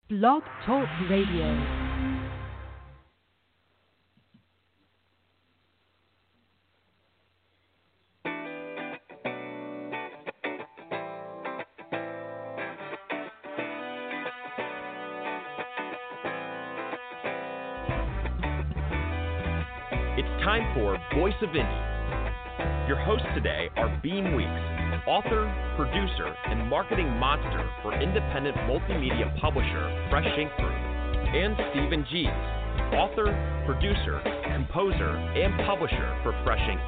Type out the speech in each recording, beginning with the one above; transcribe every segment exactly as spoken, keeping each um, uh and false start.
Blog Talk Radio. It's time for Voice of Indie. Your hosts today are Beam Weeks, author, producer, and marketing monster for independent multimedia publisher Fresh Ink Group, and Stephen Gies, author, producer, composer, and publisher for Fresh Ink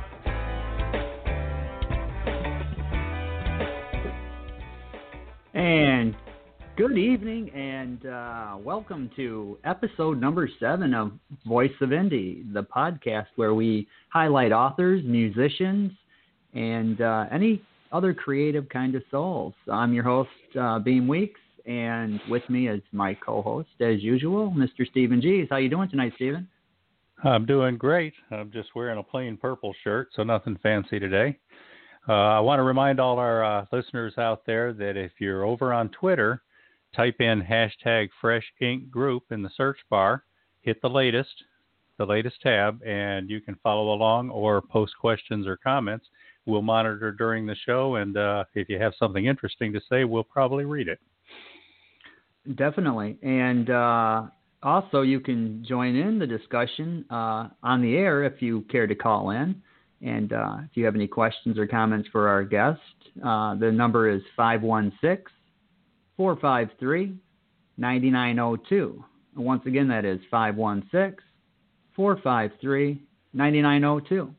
Group. And good evening, and uh, welcome to episode number seven of Voice of Indie, the podcast where we highlight authors, musicians, and uh, any other creative kind of souls. I'm your host, uh, Beam Weeks, and with me is my co-host, as usual, Mister Stephen Gies. How you doing tonight, Stephen? I'm doing great. I'm just wearing a plain purple shirt, so nothing fancy today. Uh, I want to remind all our uh, listeners out there that if you're over on Twitter, type in hashtag Fresh Ink Group in the search bar, hit the latest, the latest tab, and you can follow along or post questions or comments. We'll monitor during the show, and uh, if you have something interesting to say, we'll probably read it. Definitely. And uh, also, you can join in the discussion uh, on the air if you care to call in. And uh, if you have any questions or comments for our guest, uh, the number is five one six, four five three, nine nine zero two. Once again, that is five one six, four five three, nine nine zero two.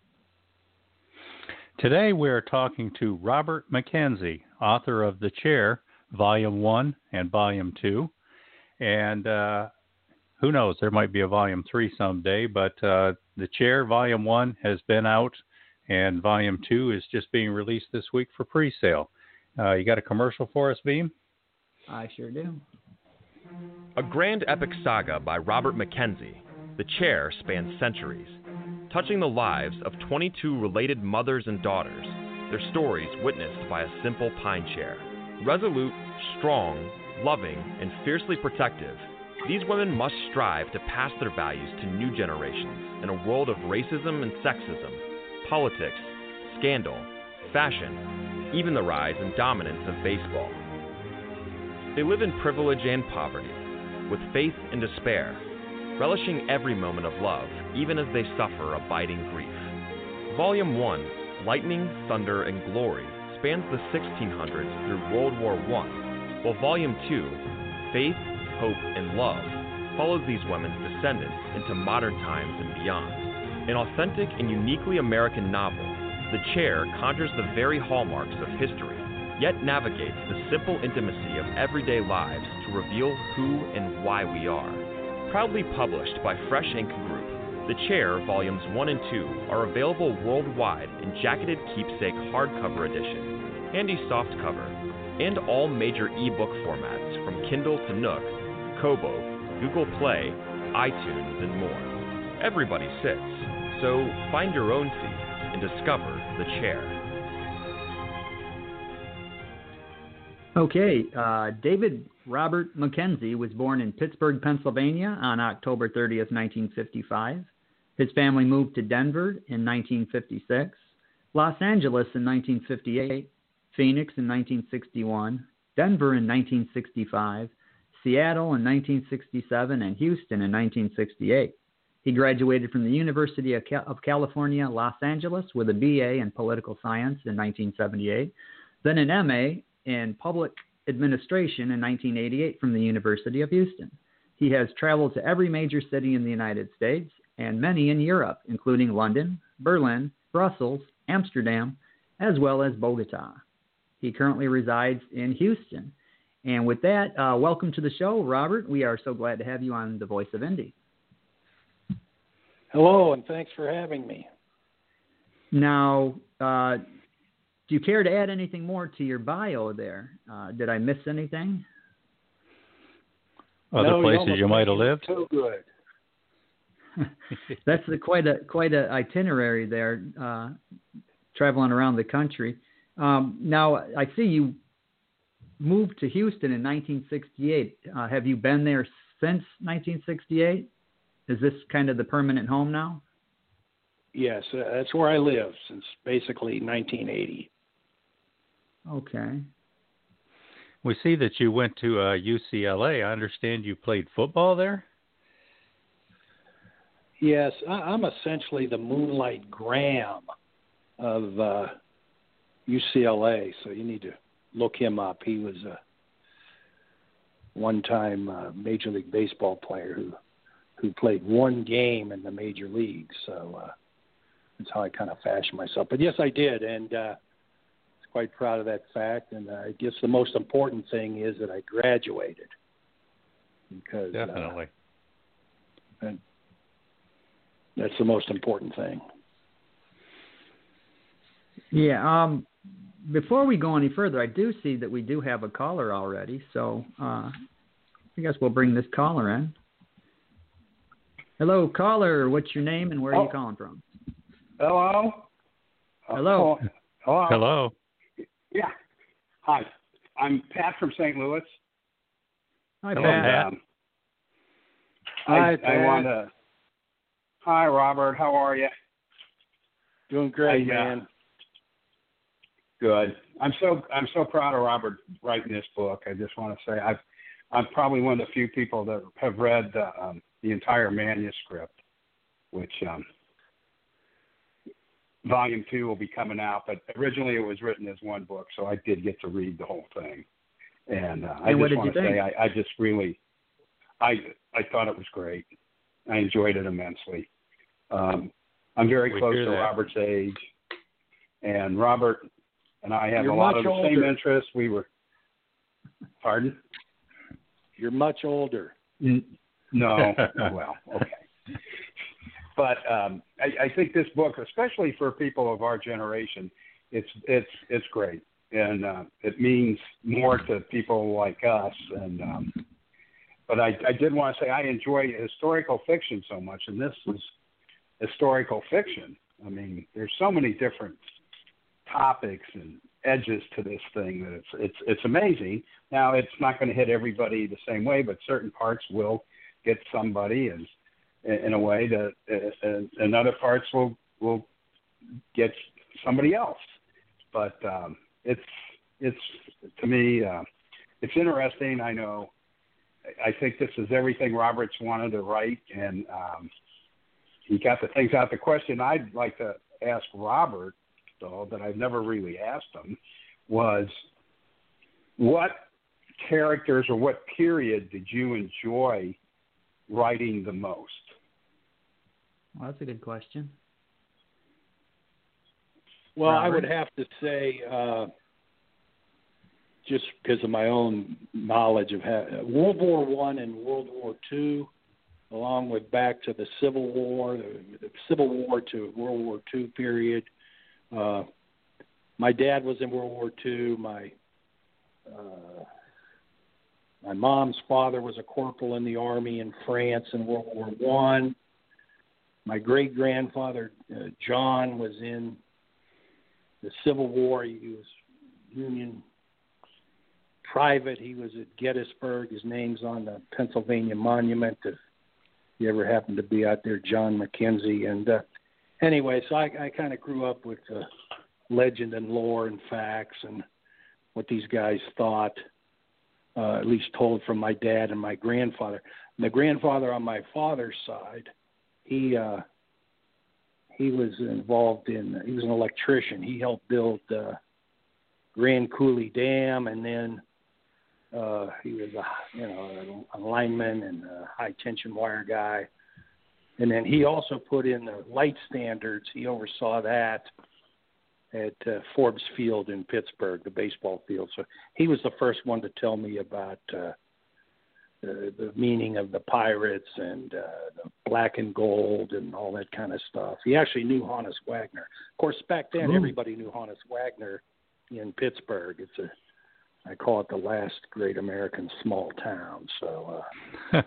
Today we're talking to Robert McKenzie, author of The Chair, Volume one and Volume two. And uh, who knows, there might be a Volume three someday, but uh, The Chair, Volume one has been out, and Volume two is just being released this week for pre-sale. Uh, you got a commercial for us, Beam? I sure do. A grand epic saga by Robert McKenzie, The Chair spans centuries, touching the lives of twenty-two related mothers and daughters, their stories witnessed by a simple pine chair. Resolute, strong, loving, and fiercely protective, these women must strive to pass their values to new generations in a world of racism and sexism, politics, scandal, fashion, even the rise and dominance of baseball. They live in privilege and poverty, with faith and despair, relishing every moment of love, even as they suffer abiding grief. Volume one, Lightning, Thunder, and Glory, spans the sixteen hundreds through World War One, while Volume two, Faith, Hope, and Love, follows these women's descendants into modern times and beyond. An authentic and uniquely American novel, The Chair conjures the very hallmarks of history, yet navigates the simple intimacy of everyday lives to reveal who and why we are. Proudly published by Fresh Ink Group, The Chair Volumes one and two are available worldwide in jacketed keepsake hardcover edition, handy softcover, and all major ebook formats from Kindle to Nook, Kobo, Google Play, iTunes, and more. Everybody sits, so find your own seat and discover The Chair. Okay, uh, David Robert McKenzie was born in Pittsburgh, Pennsylvania on October thirtieth, nineteen fifty-five. His family moved to Denver in nineteen fifty-six, Los Angeles in nineteen fifty-eight, Phoenix in nineteen sixty-one, Denver in nineteen sixty-five, Seattle in nineteen sixty-seven, and Houston in nineteen sixty-eight. He graduated from the University of, Cal- of California, Los Angeles with a B A in political science in nineteen seventy-eight, then an M A in public administration in nineteen eighty-eight from the University of Houston. He has traveled to every major city in the United States and many in Europe, including London, Berlin, Brussels, Amsterdam, as well as Bogota. He currently resides in Houston. And with that, uh, welcome to the show, Robert. We are so glad to have you on The Voice of Indie. Hello, and thanks for having me. Now, uh, do you care to add anything more to your bio there? Uh, did I miss anything? Other no, places you might have lived? So good. That's a, quite a quite a itinerary there, uh, traveling around the country. Um, now, I see you moved to Houston in nineteen sixty-eight. Uh, have you been there since nineteen sixty-eight? Is this kind of the permanent home now? Yes, uh, that's where I live since basically nineteen eighty. Okay. We see that you went to uh, U C L A. I understand you played football there? Yes, I, I'm essentially the Moonlight Graham of uh, U C L A, so you need to look him up. He was a one-time uh, Major League Baseball player who who played one game in the major leagues, so uh, that's how I kind of fashioned myself. But yes, I did, and uh, quite proud of that fact, and uh, I guess the most important thing is that I graduated. Because definitely, uh, and that's the most important thing. Yeah. Um. Before we go any further, I do see that we do have a caller already, so uh, I guess we'll bring this caller in. Hello, caller. What's your name and where are oh. you calling from? Hello. Hello. Uh, hello. Hello. Yeah. Hi. I'm Pat from Saint Louis. Hi, Hello, Pat. Pat. Um, Hi, I, Pat. I want to. Hi, Robert. How are you? Doing great, I, uh, man. Good. I'm so I'm so proud of Robert writing this book. I just want to say I've I'm probably one of the few people that have read uh, um, the entire manuscript, which um, volume two will be coming out. But originally it was written as one book, so I did get to read the whole thing. And uh, I And what just did want you to say think? I, I just really I I thought it was great. I enjoyed it immensely. Um, I'm very We close hear to that. Robert's age, and Robert and I have You're a lot much of the same older. interests. We were, pardon? You're much older. N- No, well, okay. But um, I, I think this book, especially for people of our generation, it's it's it's great, and uh, it means more to people like us. And um, but I, I did want to say I enjoy historical fiction so much, and this is historical fiction. I mean, there's so many different topics and edges to this thing that it's it's it's amazing. Now it's not going to hit everybody the same way, but certain parts will get somebody, and in a way that and, and other parts will will get somebody else. But um, it's it's to me uh, it's interesting. I know. I think this is everything Roberts wanted to write, and um, he got the things out. The question I'd like to ask Robert, though, that I've never really asked him, was what characters or what period did you enjoy writing the most? Well, that's a good question. Well, I Robert? would have to say, uh, just because of my own knowledge of ha- World War One and World War Two, along with back to the Civil War, the, the Civil War to World War Two period. Uh, my dad was in World War Two. My uh, my mom's father was a corporal in the army in France in World War One. My great grandfather uh, John was in the Civil War. He was Union private. He was at Gettysburg. His name's on the Pennsylvania Monument. If you ever happen to be out there, John Mackenzie. And uh, anyway, so I, I kind of grew up with uh, legend and lore and facts and what these guys thought, uh, at least told from my dad and my grandfather. And the grandfather on my father's side, he uh, he was involved in, he was an electrician. He helped build uh, Grand Coulee Dam, and then uh, he was a, you know, a lineman and a high tension wire guy. And then he also put in the light standards. He oversaw that at uh, Forbes Field in Pittsburgh, the baseball field. So he was the first one to tell me about uh, the, the meaning of the pirates and uh, the black and gold and all that kind of stuff. He actually knew Honus Wagner. Of course, back then, Ooh. everybody knew Honus Wagner in Pittsburgh. It's a, I call it the last great American small town. So, uh,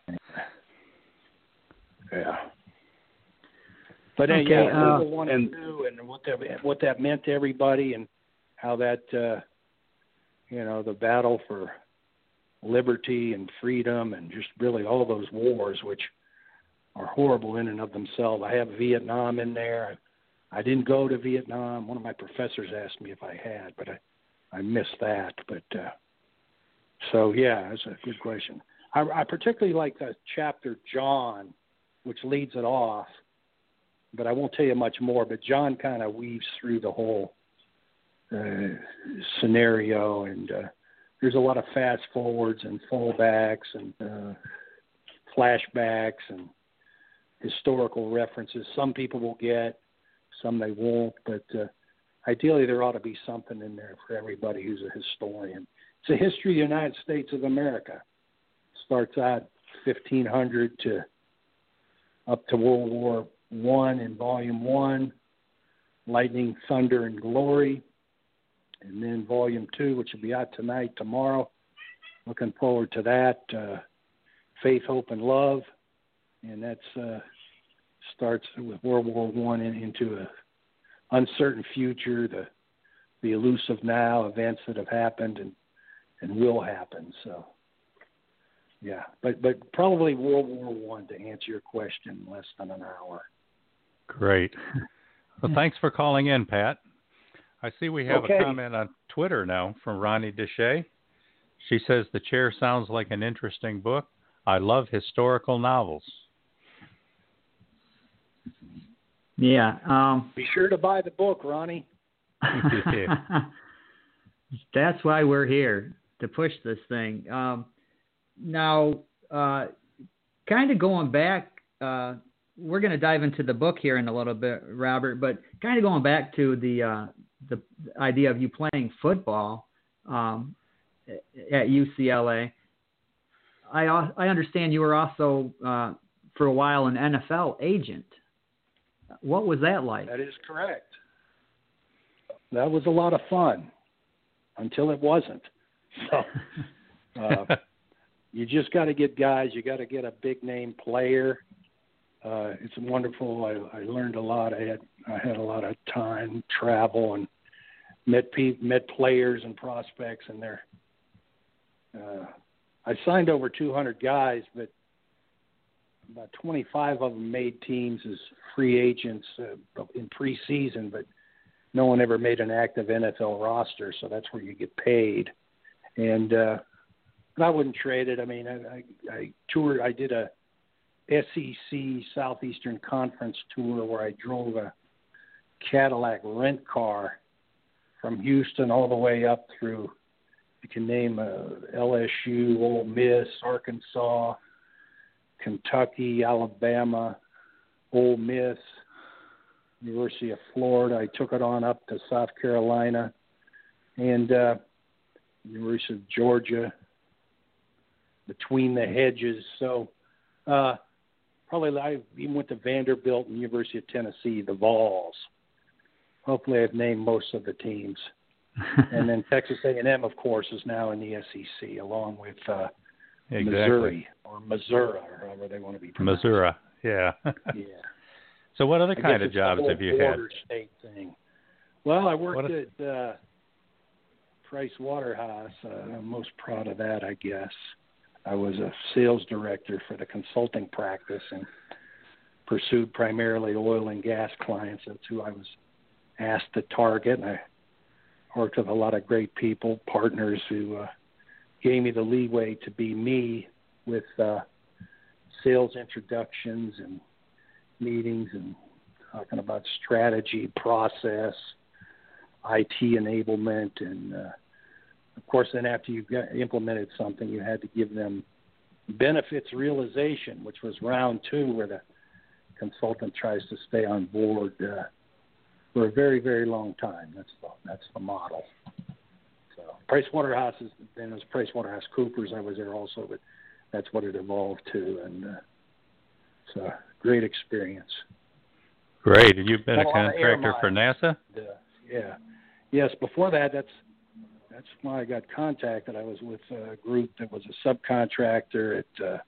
yeah. But uh, Okay, yeah, uh, World War One and two, and what that what that meant to everybody, and how that uh, you know, the battle for liberty and freedom and just really all those wars, which are horrible in and of themselves. I have Vietnam in there. I, I didn't go to Vietnam. One of my professors asked me if I had, but I, I missed that. But uh, so, yeah, that's a good question. I, I particularly like the chapter John, which leads it off, but I won't tell you much more. But John kind of weaves through the whole uh, scenario, and uh, there's a lot of fast forwards and fallbacks and uh, flashbacks and historical references. Some people will get, some they won't, but uh, ideally there ought to be something in there for everybody who's a historian. It's a history of the United States of America. Starts out fifteen hundred to up to World War One in Volume One, Lightning, Thunder, and Glory, and then Volume Two, which will be out tonight, tomorrow. Looking forward to that. Uh, Faith, Hope, and Love, and that's uh, starts with World War One in, into a uncertain future, the the elusive now, events that have happened and and will happen. So. Yeah, but but probably World War One to answer your question in less than an hour. Great. Well, thanks for calling in, Pat. I see we have okay. a comment on Twitter now from Ronnie Deshay. She says, the chair sounds like an interesting book. I love historical novels. Yeah. Um, Be sure to buy the book, Ronnie. That's why we're here, to push this thing. Um, Now, uh, kind of going back, uh, we're going to dive into the book here in a little bit, Robert, but kind of going back to the uh, the idea of you playing football um, at U C L A. I, I understand you were also, uh, for a while, an N F L agent. What was that like? That is correct. That was a lot of fun until it wasn't. So. Uh, You just got to get guys. You got to get a big name player. Uh, it's wonderful. I, I learned a lot. I had I had a lot of time, travel, and met pe- met players and prospects. And there, uh, I signed over two hundred guys, but about twenty-five of them made teams as free agents uh, in preseason. But no one ever made an active N F L roster, so that's where you get paid. And uh, I wouldn't trade it. I mean, I, I, I toured. I did a S E C Southeastern Conference tour where I drove a Cadillac rent car from Houston all the way up through. You can name uh, L S U, Ole Miss, Arkansas, Kentucky, Alabama, Ole Miss, University of Florida. I took it on up to South Carolina and uh, University of Georgia. Between the hedges. So uh, probably I even went to Vanderbilt and University of Tennessee, the Vols. Hopefully I've named most of the teams. And then Texas A and M, of course, is now in the S E C along with uh, exactly. Missouri or Missouri, or however they want to be pronounced. Missouri, yeah. Yeah. So what other I kind of jobs have you had? State thing. Well, I worked a... at uh, Price Waterhouse. Uh, I'm most proud of that, I guess. I was a sales director for the consulting practice and pursued primarily oil and gas clients. That's who I was asked to target. And I worked with a lot of great people, partners who uh, gave me the leeway to be me with uh, sales introductions and meetings and talking about strategy, process, I T enablement, and uh, of course, then after you implemented something, you had to give them benefits realization, which was round two, where the consultant tries to stay on board uh, for a very, very long time. That's the, that's the model. So Price Waterhouse is then it was Price Waterhouse Coopers. I was there also, but that's what it evolved to, and uh, it's a great experience. Great. And you've been Had a a lot of contractor for NASA? And, uh, yeah. Yes. Before that, that's that's why I got contacted. I was with a group that was a subcontractor at uh,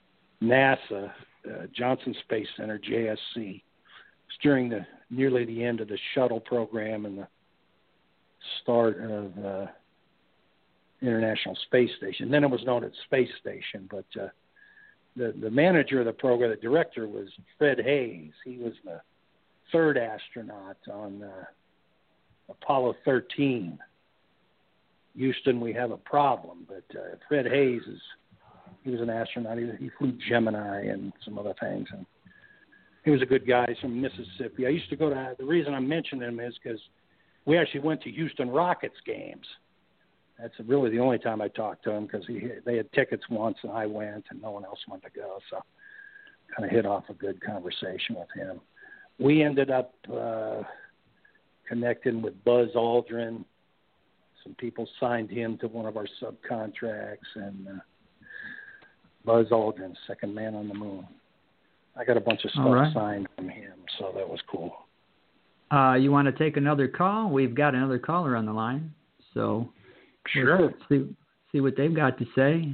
NASA, uh, Johnson Space Center, J S C. It's during the nearly the end of the shuttle program and the start of uh, International Space Station. Then it was known as Space Station, but uh, the the manager of the program, the director, was Fred Hayes. He was the third astronaut on uh, Apollo thirteen. Houston, we have a problem, but uh, Fred Hayes is he was an astronaut. He, he flew Gemini and some other things, and he was a good guy. He's from Mississippi. I used to go to. The reason I'm mentioning him is because we actually went to Houston Rockets games. That's really the only time I talked to him because he they had tickets once and I went and no one else wanted to go, so kind of hit off a good conversation with him. We ended up uh, connecting with Buzz Aldrin. Some people signed him to one of our subcontracts, and uh, Buzz Aldrin, second man on the moon. I got a bunch of stuff right. signed from him, so that was cool. Uh, you want to take another call? We've got another caller on the line, so sure. See, see what they've got to say.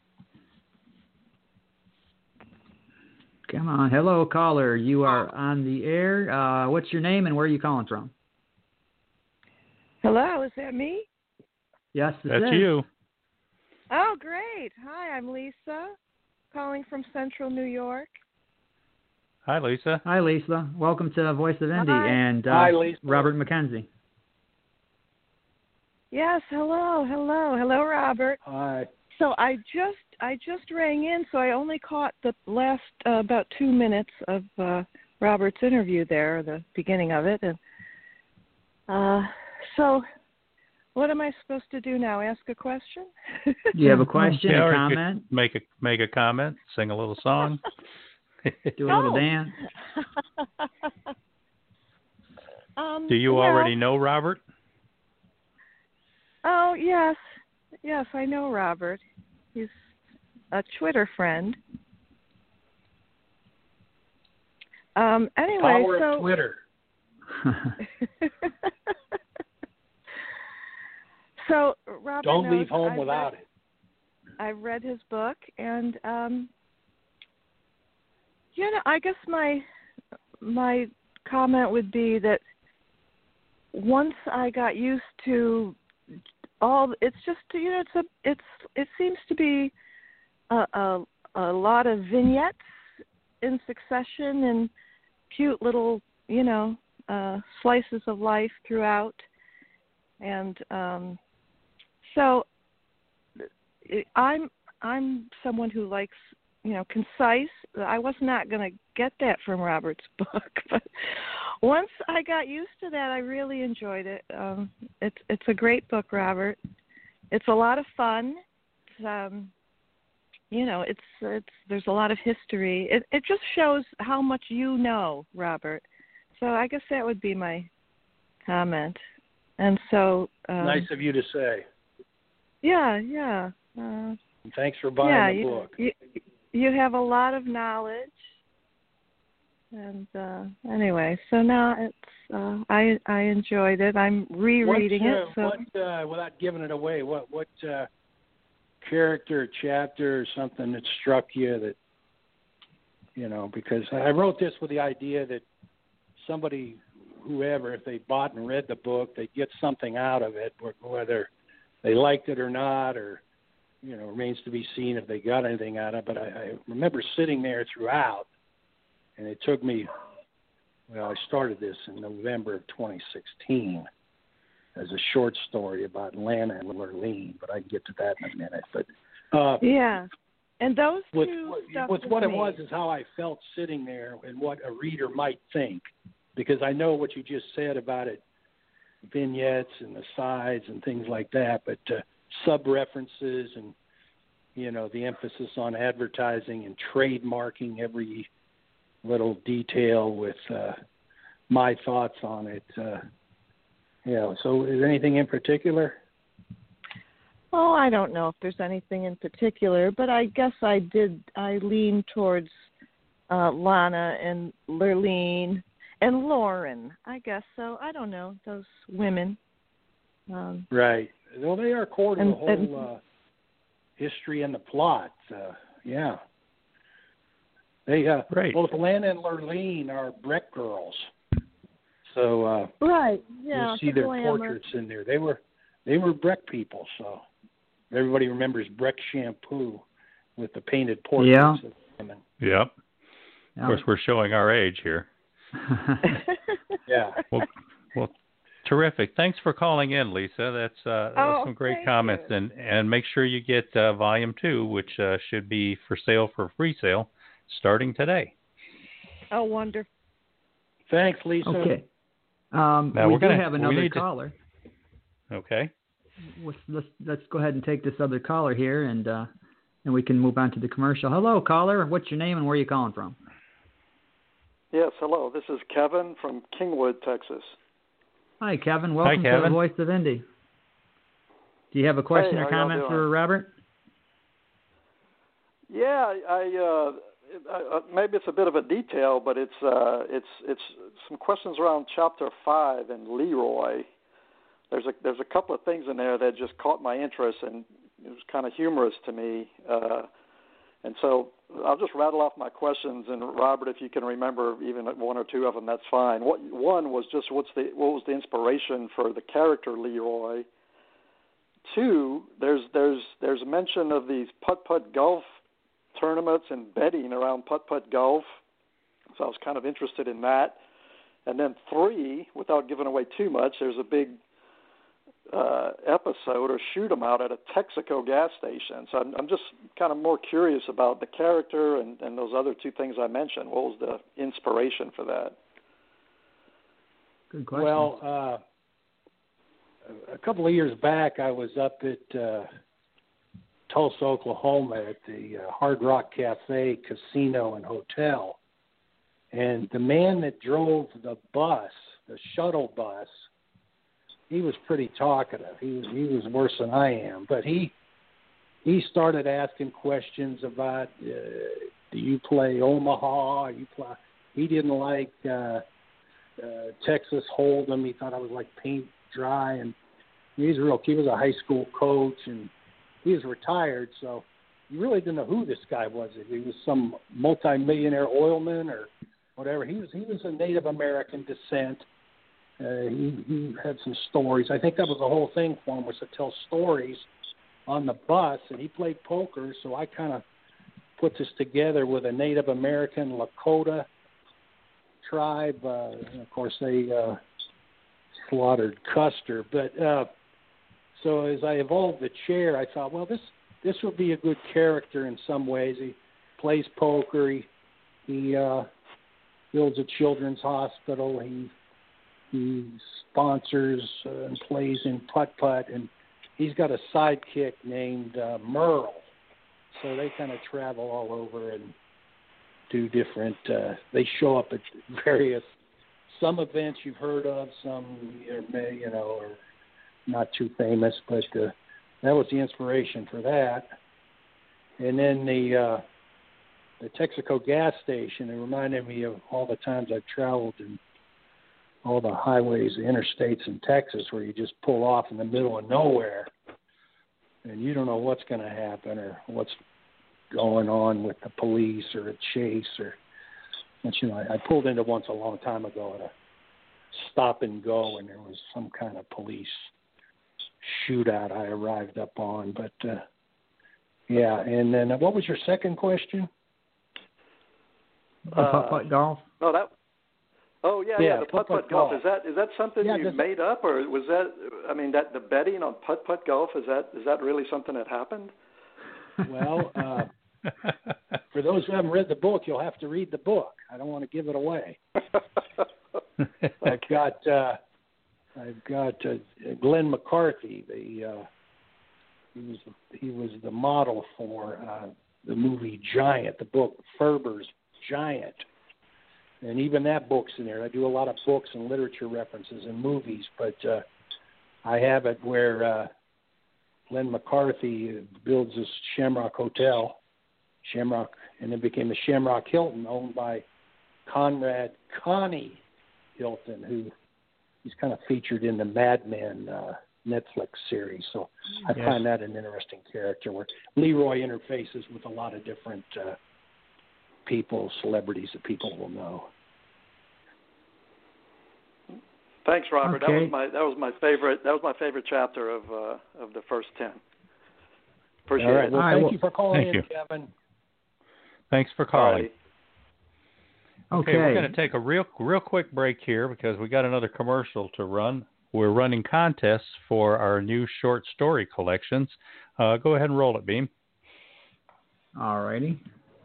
Come on. Hello, caller. You are on the air. Uh, what's your name and where are you calling from? Hello, is that me? Yes, that's is. you. Oh, great. Hi, I'm Lisa, calling from Central New York. Hi, Lisa. Hi, Lisa. Welcome to Voice of Indy Hi. and uh, Hi, Lisa. Robert McKenzie. Yes, hello, hello, hello, Robert. Hi. So I just I just rang in, so I only caught the last uh, about two minutes of uh, Robert's interview there, the beginning of it, and uh, so. What am I supposed to do now? Ask a question? Do you have a question, yeah, a comment? Make a make a comment, sing a little song, do a little dance. um, Do you well, already know Robert? Oh, yes. Yes, I know Robert. He's a Twitter friend. Um, anyway, Power so... of Twitter. So, Robert Don't knows leave home I've without read, it. I've read his book, and um, you know, I guess my my comment would be that once I got used to all, it's just you know, it's a it's it seems to be a a, a lot of vignettes in succession and cute little you know uh, slices of life throughout, and um, so I'm I'm someone who likes, you know, concise. I was not going to get that from Robert's book, but once I got used to that, I really enjoyed it. Um, it's it's a great book, Robert. It's a lot of fun. It's, um, you know, it's it's there's a lot of history. It it just shows how much you know, Robert. So I guess that would be my comment. And so um, nice of you to say. Yeah, yeah. Uh, Thanks for buying yeah, the you, book. You, you have a lot of knowledge, and uh, anyway, so now it's uh, I I enjoyed it. I'm rereading what, uh, it. So what, uh, without giving it away, what what uh, character, chapter, or something that struck you that you know? Because I wrote this with the idea that somebody, whoever, if they bought and read the book, they'd get something out of it, whether they liked it or not, or, you know, remains to be seen if they got anything out of it. But I, I remember sitting there throughout, and it took me, well, I started this in November of twenty sixteen as a short story about Lana and Lurleen, but I can get to that in a minute. But uh, yeah, and those with, two with, stuff with with what me. it was is how I felt sitting there and what a reader might think, because I know what you just said about it, vignettes and the sides and things like that, but uh, sub-references and, you know, the emphasis on advertising and trademarking every little detail with uh, my thoughts on it. Uh, you know, so is there anything in particular? Oh, I don't know if there's anything in particular, but I guess I did, I lean towards uh, Lana and Lurleen and Lauren, I guess so. I don't know, those women. Um, right. Well, they are core to and, the whole and, uh, history and the plot. Uh, yeah. They, uh, right. Well, Lana and Lurleen are Breck girls. So uh, right, yeah, you'll see the their glamour. portraits in there. They were they were Breck people, so. everybody remembers Breck shampoo with the painted portraits Yeah. of women. Yep. Of course, we're showing our age here. Yeah. Well, well, terrific. Thanks for calling in, Lisa. That's uh, that was Oh, some great thank comments, you. and and make sure you get uh, volume two, which uh, should be for sale for free sale starting today. Oh, wonderful. Thanks, Lisa. Okay. Um, Now we we're do gonna- have we another need to- caller. Okay. Let's, let's let's go ahead and take this other caller here, and uh, and we can move on to the commercial. Hello, caller. What's your name and where are you calling from? Yes, hello. This is Kevin from Kingwood, Texas. Hi, Kevin. Welcome Kevin. to the Voice of Indy. Do you have a question Hey, or how y'all comment doing? for Robert? Yeah, I, uh, I, maybe it's a bit of a detail, but it's uh, it's it's some questions around chapter five and Leroy. There's a there's a couple of things in there that just caught my interest, and it was kind of humorous to me. Uh, and so I'll just rattle off my questions, and Robert, if you can remember even one or two of them, that's fine. What one was just what's the what was the inspiration for the character Leroy? Two, there's there's there's mention of these putt-putt golf tournaments and betting around putt-putt golf, so I was kind of interested in that. And then three, without giving away too much, there's a big uh, episode or shoot 'em out at a Texaco gas station. So I'm, I'm just kind of more curious about the character and, and those other two things I mentioned. What was the inspiration for that? Good question. Well, uh, a couple of years back, I was up at uh, Tulsa, Oklahoma, at the uh, Hard Rock Cafe Casino and Hotel, and the man that drove the bus, the shuttle bus, he was pretty talkative. He was he was worse than I am, but he he started asking questions about uh, do you play Omaha? You play. He didn't like uh, uh, Texas Hold'em. He thought I was like paint dry, and he's real. He was a high school coach, and he was retired, so you really didn't know who this guy was. If he was some multimillionaire oilman or whatever. He was he was a Native American descent. Uh, he, he had some stories. I think that was the whole thing for him, was to tell stories on the bus, and he played poker, so I kind of put this together with a Native American Lakota tribe. Uh, and of course, they uh, slaughtered Custer. But uh, so as I evolved the chair, I thought, well, this this would be a good character in some ways. He plays poker. He, he uh, builds a children's hospital. He He sponsors uh, and plays in putt-putt, and he's got a sidekick named uh, Merle. So they kind of travel all over and do different uh, – they show up at various – some events you've heard of, some, you know, are not too famous, but uh, that was the inspiration for that. And then the uh, the Texaco gas station, it reminded me of all the times I've traveled and all the highways, the interstates in Texas, where you just pull off in the middle of nowhere and you don't know what's going to happen or what's going on with the police or a chase or, but, you know, I, I pulled into once a long time ago at a stop and go, and there was some kind of police shootout I arrived up on. But, uh, yeah, and then uh, what was your second question? The putt-putt golf? No, that. Oh yeah, Yeah, yeah. The putt putt golf. golf. Is that is that something Yeah, you this- made up, or was that? I mean, that the betting on putt putt golf, is that is that really something that happened? Well, uh, for those who haven't read the book, you'll have to read the book. I don't want to give it away. I've got uh, I've got uh, Glenn McCarthy. The uh, he was he was the model for uh, the movie Giant, the book Ferber's Giant. And even that book's in there. I do a lot of books and literature references and movies, but uh, I have it where uh, Glenn McCarthy builds this Shamrock Hotel, Shamrock, and it became the Shamrock Hilton, owned by Conrad Connie Hilton, who he's kind of featured in the Mad Men uh, Netflix series. So I Yes. find that an interesting character where Leroy interfaces with a lot of different uh, people, celebrities that people will know. Thanks, Robert. That Okay. was my that was my favorite that was my favorite chapter of uh, of the first ten. Appreciate All right. it. Well, All right, thank well, you for calling thank in, you. Kevin. Thanks for calling. Alrighty. Okay. Okay, we're going to take a real, real quick break here because we got another commercial to run. We're running contests for our new short story collections. Uh, go ahead and roll it, Beam. All righty.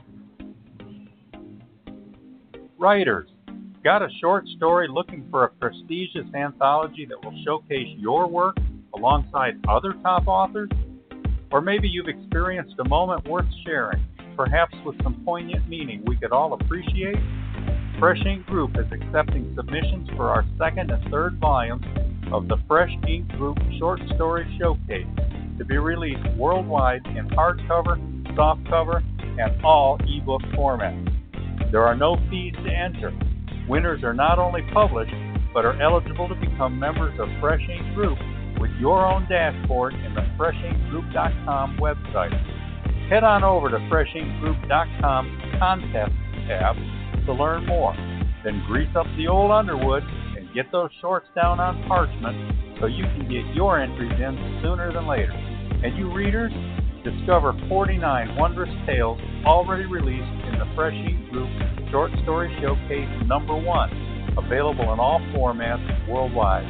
Writers, got a short story looking for a prestigious anthology that will showcase your work alongside other top authors? Or maybe you've experienced a moment worth sharing, perhaps with some poignant meaning we could all appreciate? Fresh Ink Group is accepting submissions for our second and third volumes of the Fresh Ink Group Short Story Showcase to be released worldwide in hardcover, softcover, and all ebook formats. There are no fees to enter. Winners are not only published, but are eligible to become members of Fresh Ink Group with your own dashboard in the fresh ink group dot com website. Head on over to fresh ink group dot com contest tab to learn more. Then grease up the old Underwood and get those shorts down on parchment so you can get your entries in sooner than later. And you readers, discover forty-nine wondrous tales already released in the Fresh Ink Group Short Story Showcase number one, available in all formats worldwide.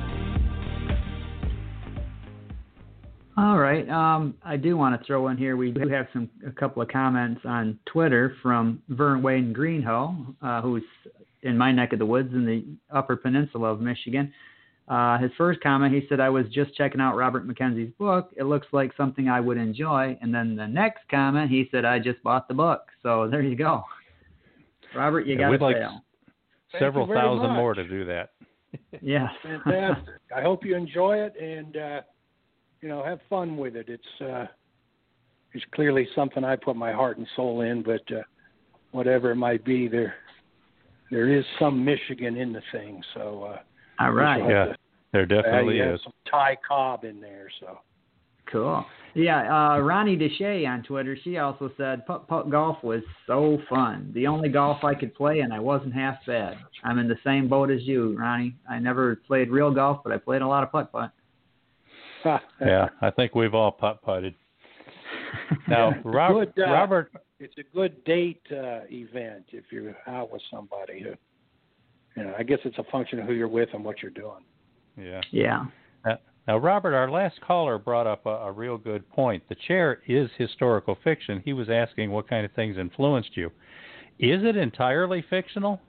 All right. Um, I do want to throw in here. We do have some a couple of comments on Twitter from Vern Wayne Greenhoe, uh, who's in my neck of the woods in the Upper Peninsula of Michigan. Uh, his first comment, he said, "I was just checking out Robert Mackenzie's book. It looks like something I would enjoy." And then the next comment, he said, "I just bought the book." So there you go. Robert, you Yeah, got we'd to like fail. several Thank you very thousand much. more to do that. Yes. Fantastic. I hope you enjoy it and, uh, you know, have fun with it. It's uh, it's clearly something I put my heart and soul in, but uh, whatever it might be, there there is some Michigan in the thing. So uh, All right. we shall have Yeah, to- there definitely uh, you have is. some Ty Cobb in there. So Cool. Yeah, uh, Ronnie Deshay on Twitter, she also said, putt-putt golf was so fun. The only golf I could play, and I wasn't half bad. I'm in the same boat as you, Ronnie. I never played real golf, but I played a lot of putt-putt. Yeah, I think we've all putt-putted. Now, Rob, Good, uh, Robert, it's a good date uh, event if you're out with somebody who, you know, I guess it's a function of who you're with and what you're doing. yeah. Yeah. Now, now, Robert, our last caller brought up a, a real good point. The Chair is historical fiction. He was asking what kind of things influenced you. Is it entirely fictional?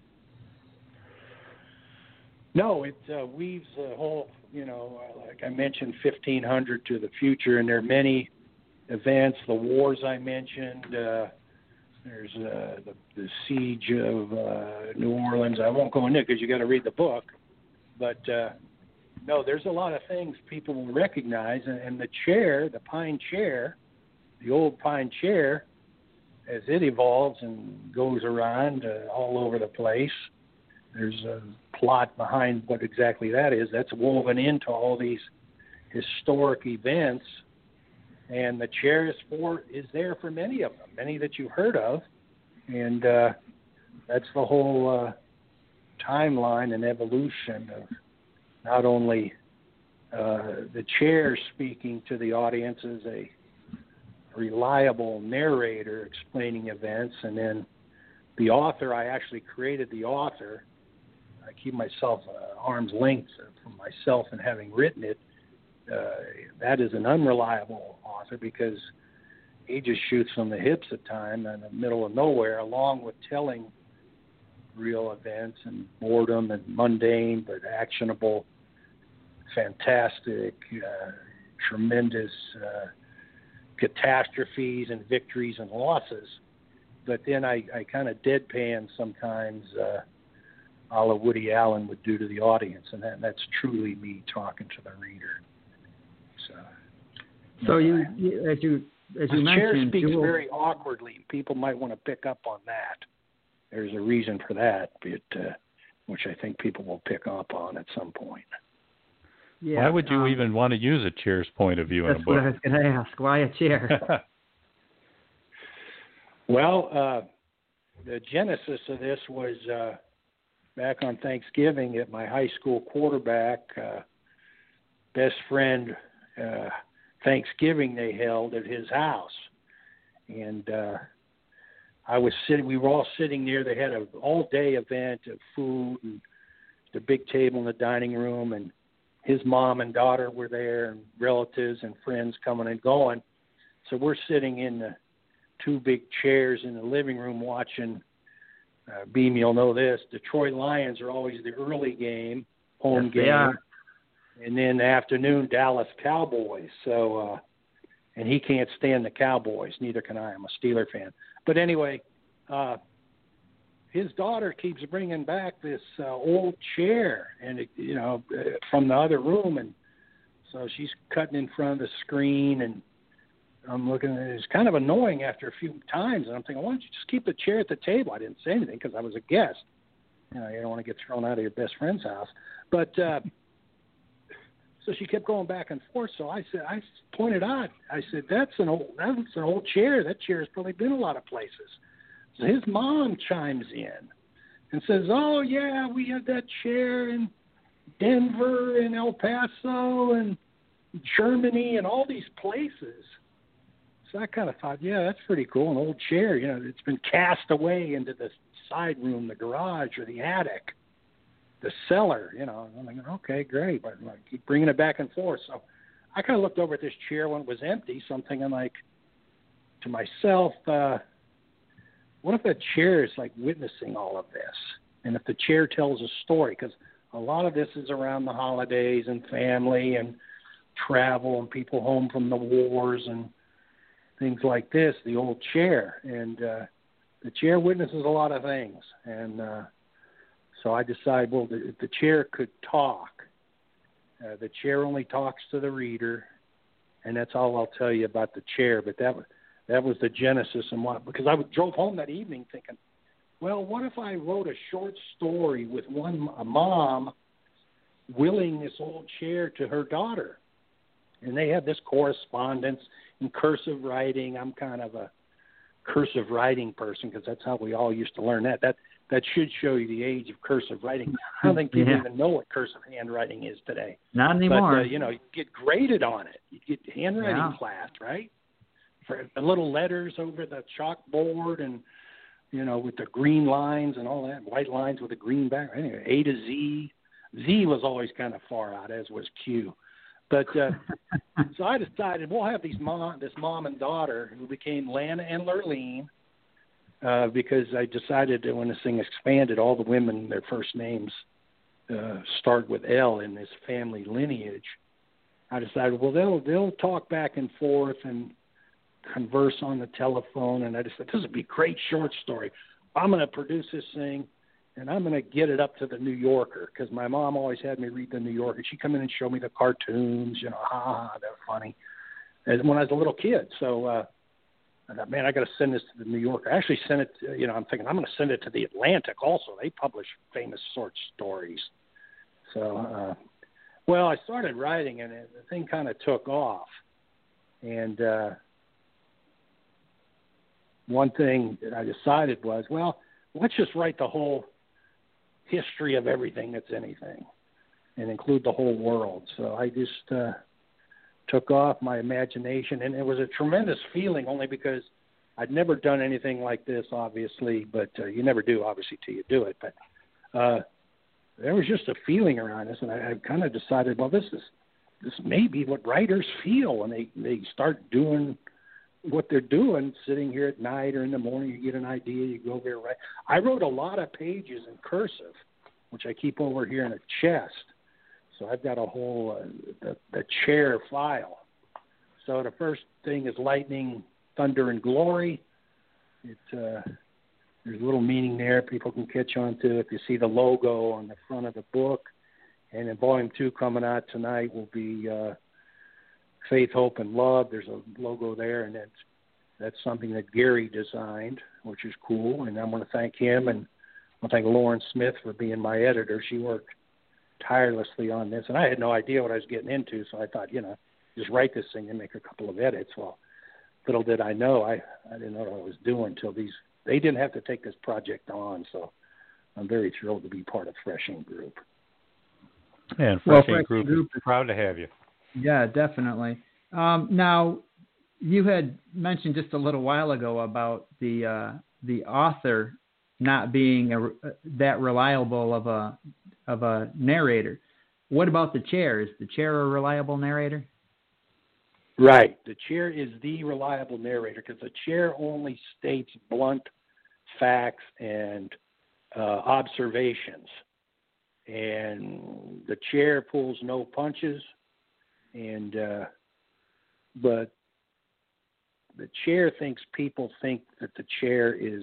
No, it uh, weaves a whole, you know, uh, like I mentioned, fifteen hundred to the future, and there are many events, the wars I mentioned. Uh, there's uh, the, the siege of uh, New Orleans. I won't go in there because you got to read the book. But uh, no, there's a lot of things people will recognize, and, and the chair, the pine chair, the old pine chair, as it evolves and goes around uh, all over the place. There's a plot behind what exactly that is. That's woven into all these historic events, and the chair is for is there for many of them, many that you've heard of, and uh, that's the whole uh, timeline and evolution of not only uh, the chair speaking to the audience as a reliable narrator explaining events, and then the author. I actually created the author. I keep myself uh, arm's length from myself and having written it. Uh, that is an unreliable author because he just shoots from the hips at time in the middle of nowhere, along with telling real events and boredom and mundane but actionable, fantastic, uh, tremendous uh, catastrophes and victories and losses. But then I, I kind of deadpan sometimes, uh, a la Woody Allen would do to the audience, and that, that's truly me talking to the reader. So, So you, you as you as you the chair mentioned, speaks you will- very awkwardly. People might want to pick up on that. There's a reason for that, but, uh, which I think people will pick up on at some point. yeah, Why would you um, even want to use a chair's point of view in a That's what I book? was going to ask. Why a chair? Well, uh, the genesis of this was uh, back on Thanksgiving at my high school quarterback, uh, best friend, uh, Thanksgiving they held at his house. And uh, I was sitting, we were all sitting there. They had an all-day event of food and the big table in the dining room, and his mom and daughter were there, and relatives and friends coming and going. So we're sitting in the two big chairs in the living room watching. Uh, Beam, you'll know this. Detroit Lions are always the early game, home yes, game, they are. And then the afternoon Dallas Cowboys. So, uh, and he can't stand the Cowboys. Neither can I. I'm a Steeler fan. But anyway, uh, his daughter keeps bringing back this uh, old chair, and it, you know, uh, from the other room, and so she's cutting in front of the screen, and I'm looking at it. It's kind of annoying after a few times, and I'm thinking, why don't you just keep the chair at the table? I didn't say anything because I was a guest. You know, you don't want to get thrown out of your best friend's house. But uh, so she kept going back and forth. So I said, I pointed out, I said, that's an old, that's an old chair. That chair has probably been a lot of places. So his mom chimes in and says, oh, yeah, we had that chair in Denver and El Paso and Germany and all these places. So I kind of thought, yeah, that's pretty cool. An old chair, you know, it's been cast away into the side room, the garage, or the attic, the cellar, you know. I'm thinking, okay, great. But I keep bringing it back and forth. So I kind of looked over at this chair when it was empty. So I'm thinking, like, to myself, uh, what if that chair is like witnessing all of this? And if the chair tells a story, because a lot of this is around the holidays and family and travel and people home from the wars and things like this, the old chair. And uh, the chair witnesses a lot of things. And uh, so I decided, well, the, the chair could talk. Uh, the chair only talks to the reader, and that's all I'll tell you about the chair. But that was That was the genesis and what, because I drove home that evening thinking, well, what if I wrote a short story with one a mom willing this old chair to her daughter, and they have this correspondence in cursive writing. I'm kind of a cursive writing person because that's how we all used to learn that. That that should show you the age of cursive writing. I don't think people yeah. even know what cursive handwriting is today. Not anymore. But uh, you know, you get graded on it. You get handwriting yeah. class, right? For the little letters over the chalkboard and, you know, with the green lines and all that, white lines with a green background. Anyway, A to Z. Z was always kind of far out, as was Q. But uh, so I decided we'll have these mom, this mom and daughter who became Lana and Lurleen uh, because I decided that when this thing expanded, all the women, their first names uh, start with L in this family lineage. I decided, well, they'll they'll talk back and forth and converse on the telephone, and I just said, this would be a great short story. I'm going to produce this thing, and I'm going to get it up to the New Yorker, because my mom always had me read the New Yorker. She'd come in and show me the cartoons, you know, ha, ha, ha, they're funny, and when I was a little kid. So uh, I thought, man, I got to send this to the New Yorker. I actually sent it, to, you know, I'm thinking I'm going to send it to the Atlantic also. They publish famous short stories. So, uh, well, I started writing, and it, the thing kind of took off, and uh, one thing that I decided was, well, let's just write the whole history of everything that's anything and include the whole world. So I just uh, took off my imagination, and it was a tremendous feeling only because I'd never done anything like this, obviously, but uh, you never do, obviously, till you do it. But uh, there was just a feeling around this, and I, I kind of decided, well, this is this may be what writers feel when they, they start doing what they're doing, sitting here at night or in the morning. You get an idea, you go over there, right? I wrote a lot of pages in cursive, which I keep over here in a chest. So I've got a whole uh, the, the chair file. So the first thing is lightning, thunder, and glory. It uh, there's a little meaning there people can catch on to if you see the logo on the front of the book. And in volume two coming out tonight will be uh, Faith, Hope, and Love. There's a logo there, and that's that's something that Gary designed, which is cool. And I want to thank him, and I want to thank Lauren Smith for being my editor. She worked tirelessly on this, and I had no idea what I was getting into, so I thought, you know, just write this thing and make a couple of edits. Well, little did I know, I, I didn't know what I was doing until these, they didn't have to take this project on, so I'm very thrilled to be part of Fresh Ink Group. And Well, Fresh Ink Fresh Group, Group is proud to have you. Yeah, definitely. Um, now, you had mentioned just a little while ago about the uh, the author not being a, that reliable of a of a narrator. What about the chair? Is the chair a reliable narrator? Right. The chair is the reliable narrator because the chair only states blunt facts and uh, observations. And the chair pulls no punches. And uh, but the chair thinks people think that the chair is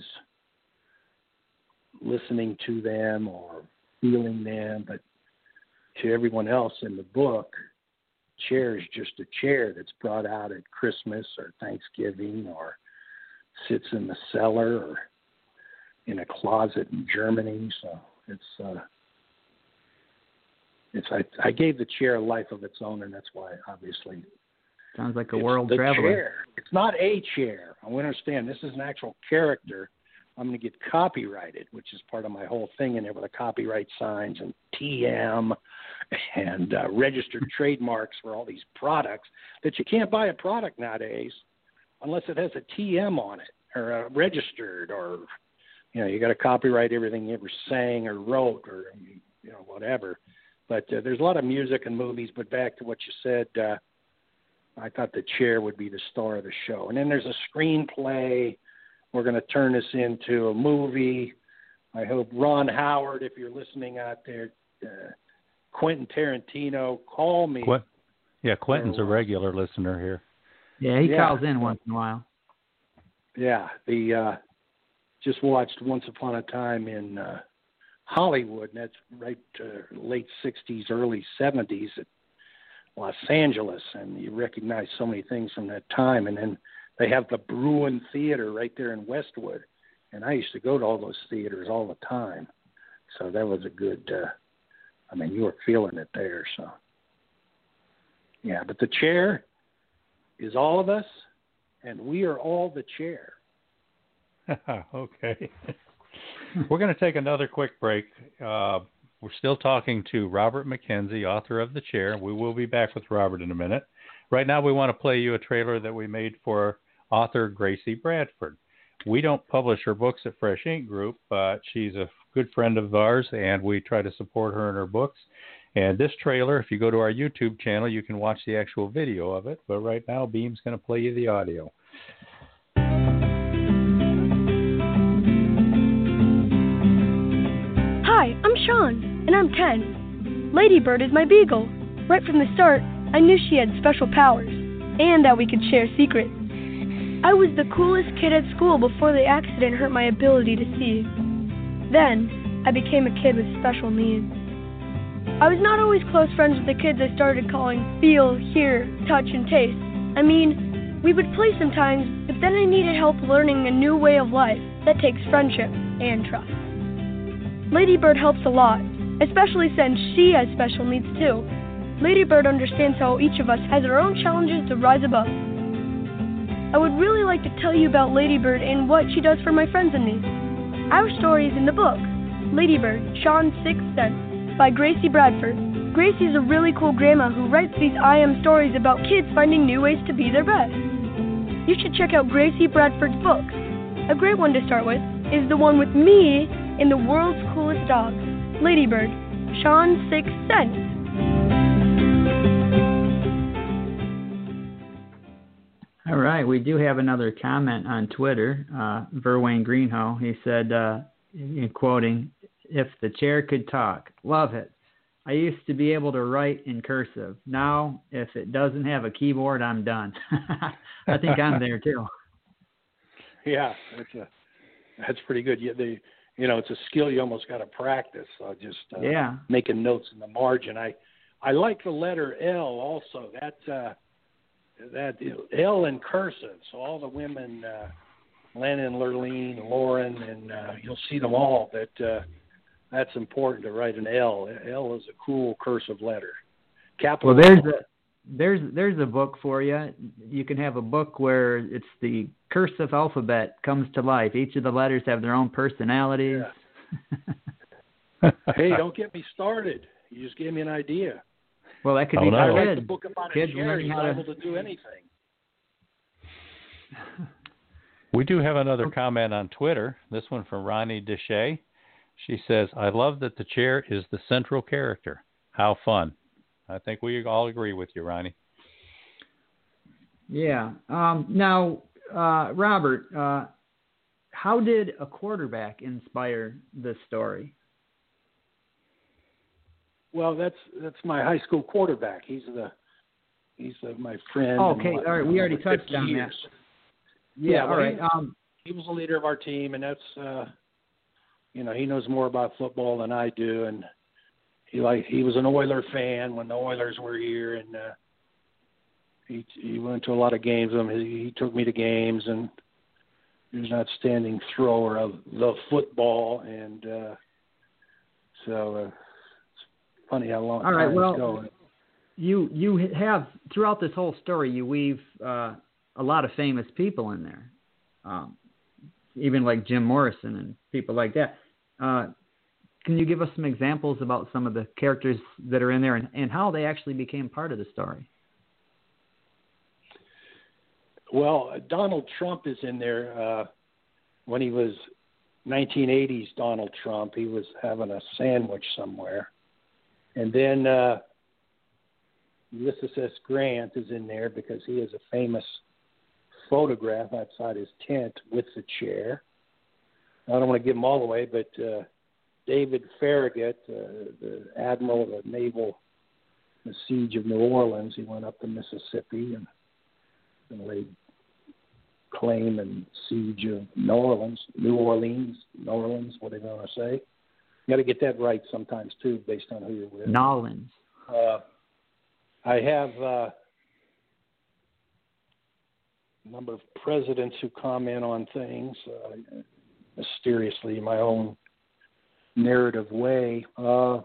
listening to them or feeling them, but to everyone else in the book, chair is just a chair that's brought out at Christmas or Thanksgiving or sits in the cellar or in a closet in Germany. So it's uh, it's I, I gave the chair a life of its own, and that's why obviously sounds like a it's world the traveler. Chair. It's not a chair. I understand this is an actual character. I'm going to get copyrighted, which is part of my whole thing in there with the copyright signs and T M and uh, registered trademarks for all these products that you can't buy a product nowadays unless it has a T M on it or uh, registered or, you know, you got to copyright everything you ever sang or wrote or, you know, whatever. But uh, there's a lot of music and movies, but back to what you said, uh, I thought the chair would be the star of the show. And then there's a screenplay. We're going to turn this into a movie. I hope Ron Howard, if you're listening out there, uh, Quentin Tarantino, call me. Qu- yeah, Quentin's a regular listener here. Yeah, he yeah. calls in once in a while. Yeah, the uh, just watched Once Upon a Time in uh, Hollywood, and that's right uh, late sixties, early seventies at Los Angeles, and you recognize so many things from that time. And then they have the Bruin Theater right there in Westwood, and I used to go to all those theaters all the time. So that was a good, uh, I mean, you were feeling it there. So, yeah, but the chair is all of us, and we are all the chair. Okay. We're going to take another quick break. Uh, we're still talking to Robert McKenzie, author of The Chair. We will be back with Robert in a minute. Right now, we want to play you a trailer that we made for author Gracie Bradford. We don't publish her books at Fresh Ink Group, but she's a good friend of ours, and we try to support her in her books. And this trailer, if you go to our YouTube channel, you can watch the actual video of it. But right now, Beam's going to play you the audio. Hi, I'm Sean, and I'm ten. Ladybird is my beagle. Right from the start, I knew she had special powers, and that we could share secrets. I was the coolest kid at school before the accident hurt my ability to see. Then, I became a kid with special needs. I was not always close friends with the kids I started calling feel, hear, touch, and taste. I mean, we would play sometimes, but then I needed help learning a new way of life that takes friendship and trust. Ladybird helps a lot, especially since she has special needs too. Ladybird understands how each of us has our own challenges to rise above. I would really like to tell you about Ladybird and what she does for my friends and me. Our story is in the book, Ladybird, Sean's Sixth Sense, by Gracie Bradford. Gracie is a really cool grandma who writes these I am stories about kids finding new ways to be their best. You should check out Gracie Bradford's books. A great one to start with is the one with me and the world's coolest dog, Ladybird, Sean's Sixth Sense. All right, we do have another comment on Twitter. Uh, Verwayne Greenhow, he said, uh, in quoting, "If the chair could talk, love it. I used to be able to write in cursive. Now, if it doesn't have a keyboard, I'm done." I think I'm there too. Yeah, that's a that's pretty good. You, the, you know, it's a skill you almost got to practice. So just uh, yeah, making notes in the margin. I I like the letter L also. That uh, that L in cursive. So all the women, uh, Lennon, Lurleen, Lauren, and uh, you'll see them all. That uh, that's important to write an L. L is a cool cursive letter. Capital. Well, there's a there's there's a book for you. You can have a book where it's the cursive alphabet comes to life. Each of the letters have their own personalities. Yeah. Hey, don't get me started. You just gave me an idea. Well, that could Oh, be no. I for read kids. the book about a Kids chair. learning He's how to- able to do anything. We do have another comment on Twitter. This one from Ronnie Deshay. She says, "I love that the chair is the central character. How fun." I think we all agree with you, Ronnie. Yeah. Um, now, uh, Robert, uh, how did a quarterback inspire this story? Well, that's that's my high school quarterback. He's the he's the, my friend. Oh, and okay, what- all right. We already for touched fifty on years. that. Yeah, Yeah, well, all right. he- Um, He was the leader of our team, and that's uh, you know he knows more about football than I do, and he like he was an Oiler fan when the Oilers were here, and uh, he he went to a lot of games. I mean, he, he took me to games, and he was an outstanding thrower of the football, and uh, so uh, it's funny how long All right, time well, is going. you you have throughout this whole story, you weave uh, a lot of famous people in there, um, even like Jim Morrison and people like that. Uh, can you give us some examples about some of the characters that are in there and, and how they actually became part of the story? Well, Donald Trump is in there. Uh, when he was nineteen eighties Donald Trump, he was having a sandwich somewhere. And then uh, Ulysses S. Grant is in there because he has a famous photograph outside his tent with the chair. I don't want to give them all away, but uh, David Farragut, uh, the admiral of the naval the siege of New Orleans, he went up the Mississippi and, and laid claim and siege of New Orleans, New Orleans, New Orleans, what are they going to say? You got to get that right sometimes too, based on who you're with. Nolans. Uh, I have uh, a number of presidents who comment on things uh, mysteriously in my own narrative way. Uh,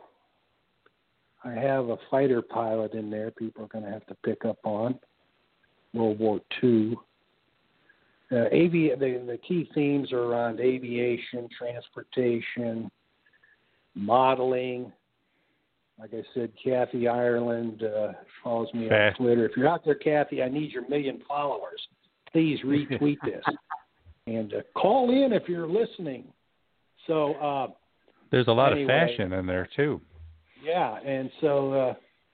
I have a fighter pilot in there people are going to have to pick up on, World War Two. Uh, avi- the, the key themes are around aviation, transportation, modeling. Like I said, Kathy Ireland uh, follows me Okay. on Twitter. If you're out there, Kathy, I need your million followers. Please retweet this. And uh, call in if you're listening. So uh, There's a lot anyway, of fashion in there, too. yeah, and so uh,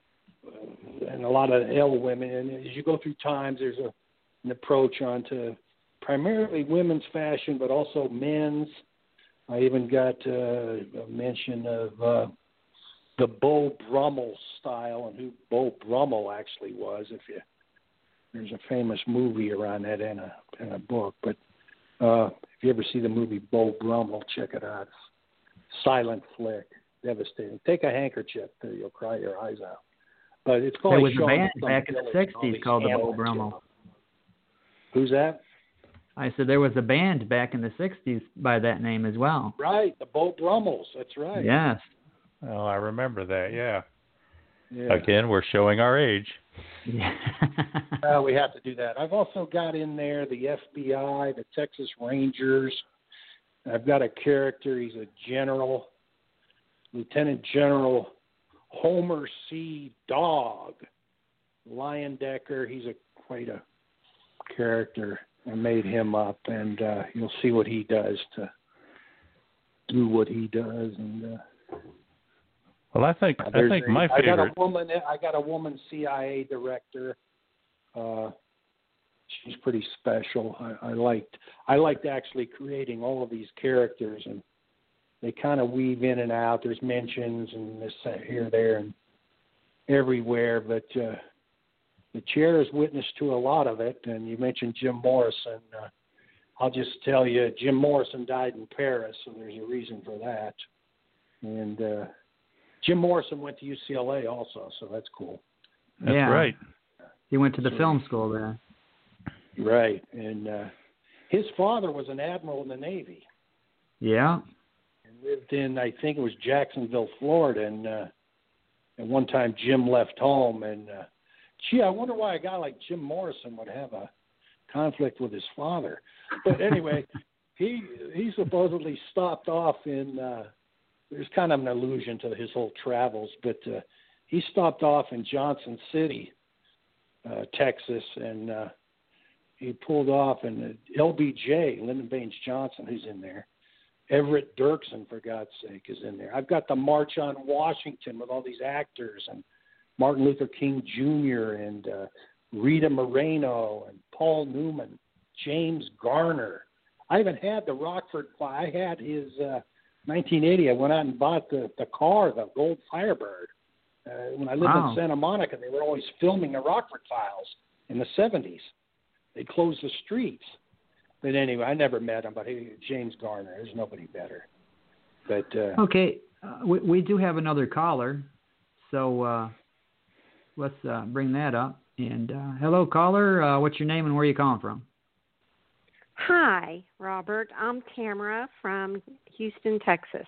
and a lot of L women. And as you go through times, there's a, an approach onto primarily women's fashion, but also men's. I even got uh, a mention of uh, the Beau Brummel style and who Beau Brummel actually was. If you there's a famous movie around that in a in a book, but uh, if you ever see the movie Beau Brummel, check it out. It's silent flick, devastating. Take a handkerchief till you'll cry your eyes out. But it's called There was a Sean band Some back in the Village and all sixties these called the Beau hamlets, Brummel. you know. Who's that? I said there was a band back in the sixties by that name as well. Right, the Beau Brummels. That's right. Yes. Oh, I remember that, yeah. Yeah. Again, we're showing our age. Yeah. Uh, we have to do that. I've also got in there the F B I, the Texas Rangers. I've got a character. He's a general, Lieutenant General Homer C. Dog Leyendecker. He's a quite a character. I made him up, and uh, you'll see what he does to do what he does. And uh, Well, I think I there's think a- my I got a favorite. woman. I got a woman C I A director. Uh, she's pretty special. I, I liked. I liked actually creating all of these characters, and they kind of weave in and out. There's mentions and this uh, here, there, and everywhere. But uh, the chair is witness to a lot of it. And you mentioned Jim Morrison. Uh, I'll just tell you, Jim Morrison died in Paris, so there's a reason for that. And uh, Jim Morrison went to U C L A also, so that's cool. That's yeah. right. He went to the So- film school there. Right, and uh, his father was an admiral in the Navy Yeah. and lived in, I think it was Jacksonville, Florida. And uh, at one time, Jim left home, and uh, gee, I wonder why a guy like Jim Morrison would have a conflict with his father. But anyway, he he supposedly stopped off in. Uh, there's kind of an allusion to his whole travels, but uh, he stopped off in Johnson City, uh, Texas, and uh, he pulled off, and uh, L B J, Lyndon Baines Johnson, who's in there. Everett Dirksen, for God's sake, is in there. I've got the March on Washington with all these actors, and Martin Luther King Junior and uh, Rita Moreno and Paul Newman, James Garner. I even had the Rockford. I had his uh, nineteen eighty. I went out and bought the, the car, the Gold Firebird. Uh, when I lived Wow. in Santa Monica, they were always filming the Rockford Files in the seventies. They closed the streets. But anyway, I never met him, but he, James Garner, there's nobody better. But uh, Okay, uh, we, we do have another caller, so uh, let's uh, bring that up. And uh, hello, caller. Uh, what's your name and where are you calling from? Hi, Robert. I'm Tamara from Houston, Texas.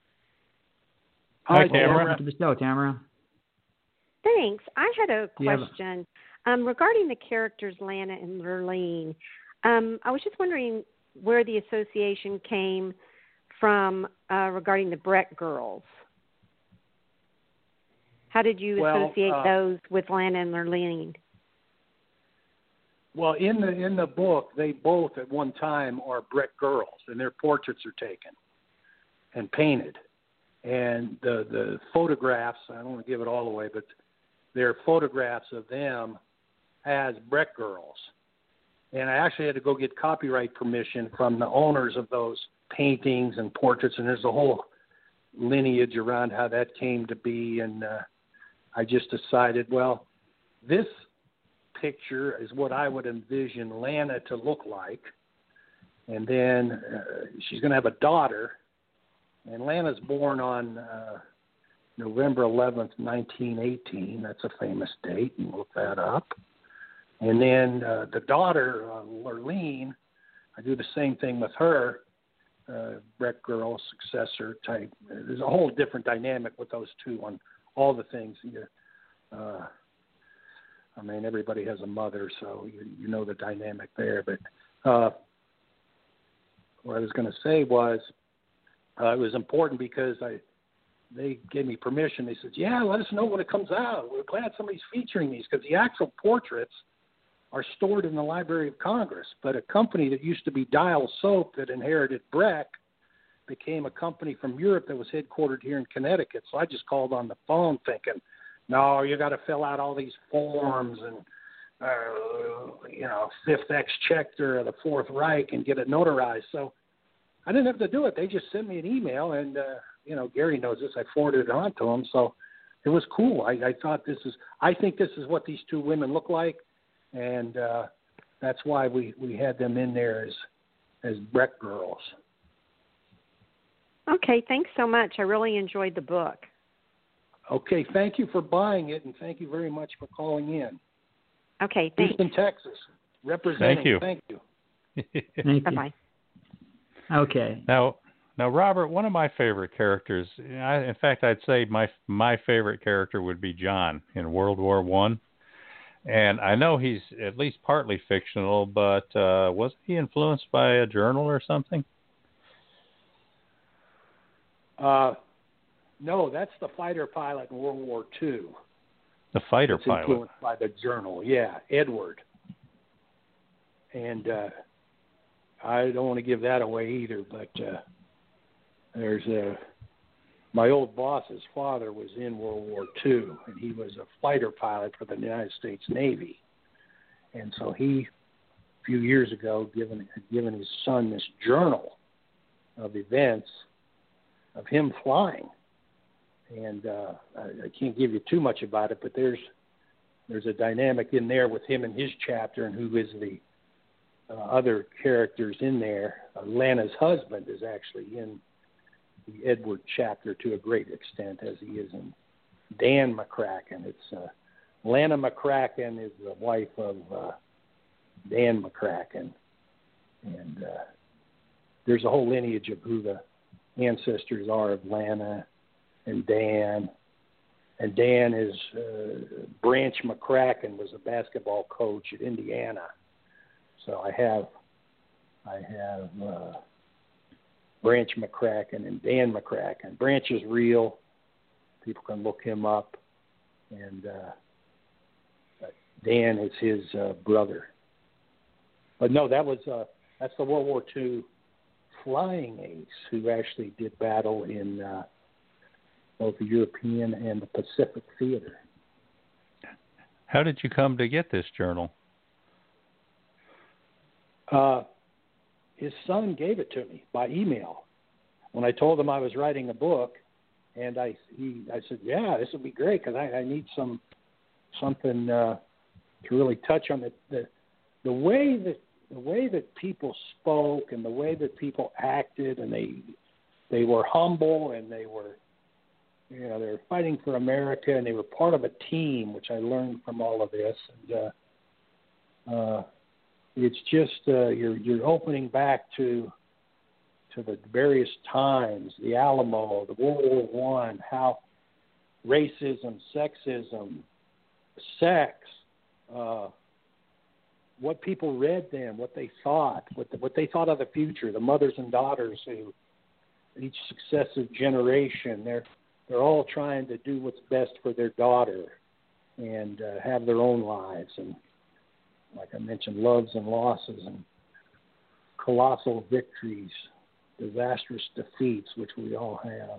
Hi, Tamara. Welcome to the show, Tamara. Thanks. I had a Do you have a- question um, regarding the characters Lana and Lurleen. Um, I was just wondering where the association came from uh, regarding the Breck girls. How did you Well, associate uh, those with Lana and Lurleen? well, in the in the book, they both at one time are Breck girls, and their portraits are taken and painted. And the the photographs, I don't want to give it all away, but they're photographs of them as Breck girls. And I actually had to go get copyright permission from the owners of those paintings and portraits, and there's a whole lineage around how that came to be. And uh, I just decided, well, this picture is what I would envision Lana to look like. And then uh, she's going to have a daughter, and Lana's born on uh, November eleventh, nineteen eighteen. That's a famous date, and look that up. And then uh, the daughter, uh, Lurleen, I do the same thing with her, uh, Breck girl, successor type. There's a whole different dynamic with those two on all the things. Uh, I mean, everybody has a mother, so you, you know the dynamic there. But uh, what I was going to say was uh, it was important because I they gave me permission. They said, yeah, let us know when it comes out. We're glad somebody's featuring these because the actual portraits are stored in the Library of Congress. But a company that used to be Dial Soap that inherited Breck became a company from Europe that was headquartered here in Connecticut. So I just called on the phone thinking, no, you got to fill out all these forms and, uh, you know, Fifth Exchequer of the Fourth Reich and get it notarized. So I didn't have to do it. They just sent me an email, and, uh, you know, Gary knows this. I forwarded it on to him. So it was cool. I, I thought this is – I think this is what these two women look like. And uh, that's why we, we had them in there as as Breck girls. Okay, thanks so much. I really enjoyed the book. Okay, thank you for buying it, and thank you very much for calling in. Okay, thanks. Houston, Texas, representing. Thank you. Thank you. Thank you. Bye-bye. Okay. Now, now, Robert, one of my favorite characters, I, in fact, I'd say my my favorite character would be John in World War One. And I know he's at least partly fictional, but uh, was he influenced by a journal or something? Uh, no, that's the fighter pilot in World War Two. The fighter It's pilot. influenced by the journal, yeah, Edward. And uh, I don't want to give that away either, but uh, there's a my old boss's father was in World War Two, and he was a fighter pilot for the United States Navy. And so he, a few years ago, given had given his son this journal of events of him flying. And uh, I, I can't give you too much about it, but there's there's a dynamic in there with him and his chapter, and who is the uh, other characters in there. Uh, Lana's husband is actually in the Edward chapter to a great extent, as he is in Dan McCracken. It's uh, Lana McCracken is the wife of uh, Dan McCracken, and uh, there's a whole lineage of who the ancestors are of Lana and Dan. And Dan is uh, Branch McCracken was a basketball coach at Indiana. So I have I have. Uh, Branch McCracken and Dan McCracken. Branch is real. People can look him up. and uh, Dan is his uh, brother. But no, that was uh, that's the World War Two flying ace who actually did battle in uh, both the European and the Pacific theater. How did you come to get this journal? Uh, his son gave it to me by email when I told him I was writing a book, and I he I said, yeah, this would be great because I, I need some something uh, to really touch on the, the the way that the way that people spoke and the way that people acted, and they they were humble and they were you know they were fighting for America, and they were part of a team, which I learned from all of this. And uh, uh, it's just uh, you're you're opening back to to the various times, the Alamo, the World War One, how racism, sexism, sex, uh, what people read then, what they thought, what the, what they thought of the future, the mothers and daughters who each successive generation, they're they're all trying to do what's best for their daughter and uh, have their own lives, and like I mentioned, loves and losses and colossal victories, disastrous defeats, which we all have.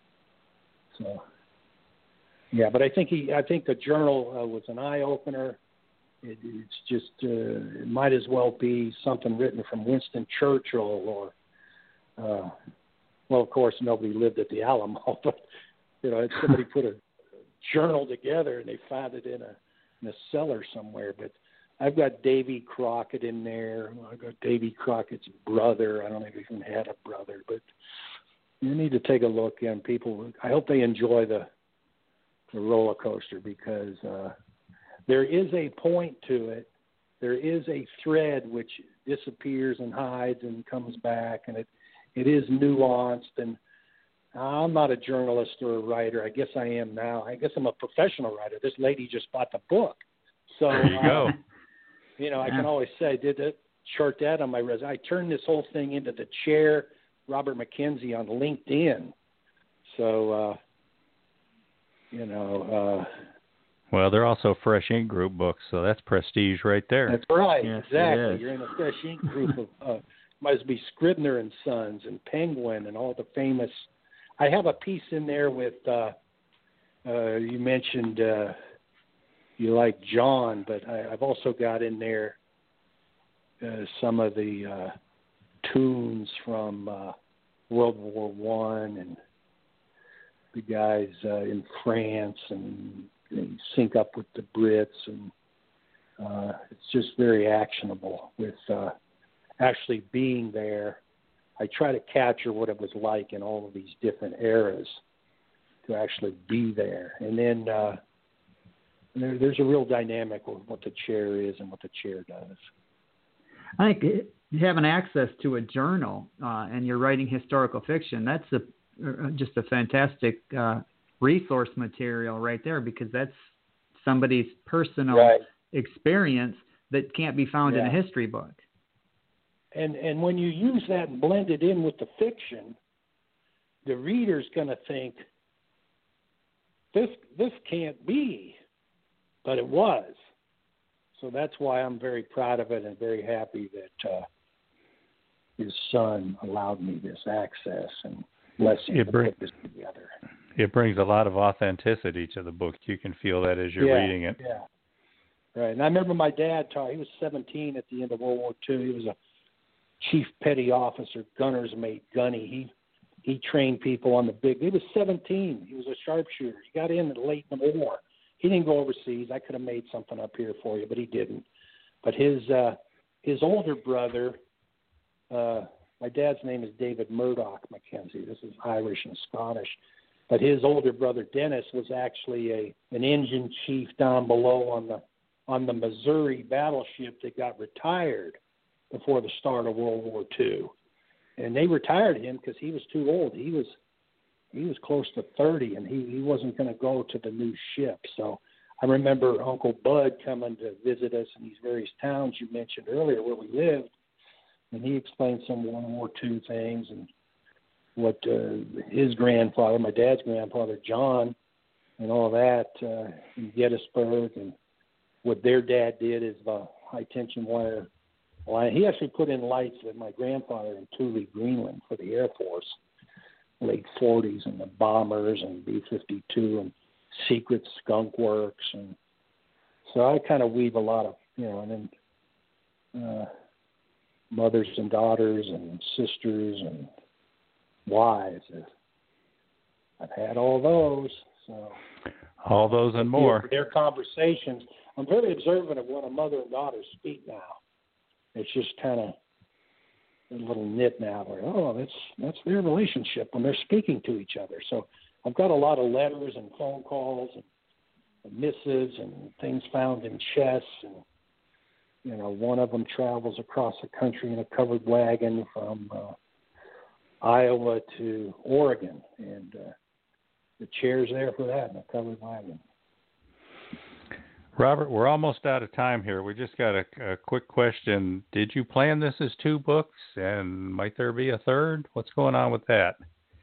So, yeah, but I think he, I think the journal uh, was an eye opener. It, it's just, uh, it might as well be something written from Winston Churchill, or, uh, well, of course, nobody lived at the Alamo, but you know, somebody put a journal together and they found it in a in a cellar somewhere. But I've got Davy Crockett in there. I've got Davy Crockett's brother. I don't think he even had a brother, but you need to take a look. And people, I hope they enjoy the the roller coaster, because uh, there is a point to it. There is a thread which disappears and hides and comes back, and it it is nuanced. And I'm not a journalist or a writer. I guess I am now. I guess I'm a professional writer. This lady just bought the book, so there you uh, go. You know, I can always say, I did it, chart that on my resume. I turned this whole thing into the chair, Robert McKenzie, on LinkedIn. So, uh, you know. Uh, well, they're also Fresh Ink Group books, so that's prestige right there. That's right, yes, exactly. You're in a Fresh Ink Group of, uh, might as be Scribner and Sons and Penguin and all the famous. I have a piece in there with, uh, uh, you mentioned, uh, you like John, but I, I've also got in there uh, some of the uh, tunes from uh, World War One, and the guys uh, in France, and they sync up with the Brits, and uh, it's just very actionable with uh, actually being there. I try to capture what it was like in all of these different eras to actually be there, and then. Uh, There, there's a real dynamic with what the chair is and what the chair does. I think having access to a journal uh, and you're writing historical fiction, that's a, uh, just a fantastic uh, resource material right there, because that's somebody's personal right. experience that can't be found yeah. in a history book. And and when you use that and blend it in with the fiction, the reader's going to think, this this can't be. But it was. So that's why I'm very proud of it and very happy that uh, his son allowed me this access and blessing it to bring, put this together. It brings a lot of authenticity to the book. You can feel that as you're yeah, reading it. Yeah, right. And I remember my dad taught, he was seventeen at the end of World War Two. He was a chief petty officer, gunner's mate, gunny. He he trained people on the big, he was seventeen. He was a sharpshooter. He got in late in the war. He didn't go overseas. I could have made something up here for you, but he didn't. But his uh, his older brother, uh, my dad's name is David Murdoch Mackenzie. This is Irish and Scottish. But his older brother Dennis was actually a an engine chief down below on the on the Missouri battleship that got retired before the start of World War Two, and they retired him because he was too old. He was He was close to thirty, and he, he wasn't going to go to the new ship. So I remember Uncle Bud coming to visit us in these various towns you mentioned earlier where we lived, and he explained some World War Two things and what uh, his grandfather, my dad's grandfather, John, and all that uh, in Gettysburg, and what their dad did is the high tension wire line. He actually put in lights with my grandfather in Thule, Greenland for the Air Force, late forties, and the bombers and B fifty-two and secret skunk works. And so I kind of weave a lot of, you know, and then uh, mothers and daughters and sisters and wives. I've had all those. So all those and more. Their conversations. I'm very observant of when a mother and daughter speak now. It's just kind of a little nit now where, oh, that's that's their relationship when they're speaking to each other. So I've got a lot of letters and phone calls and, and missives and things found in chests. And, you know, one of them travels across the country in a covered wagon from uh, Iowa to Oregon. And uh, the chair's there for that in a covered wagon. Robert, we're almost out of time here. We just got a, a quick question. Did you plan this as two books, and might there be a third? What's going on with that?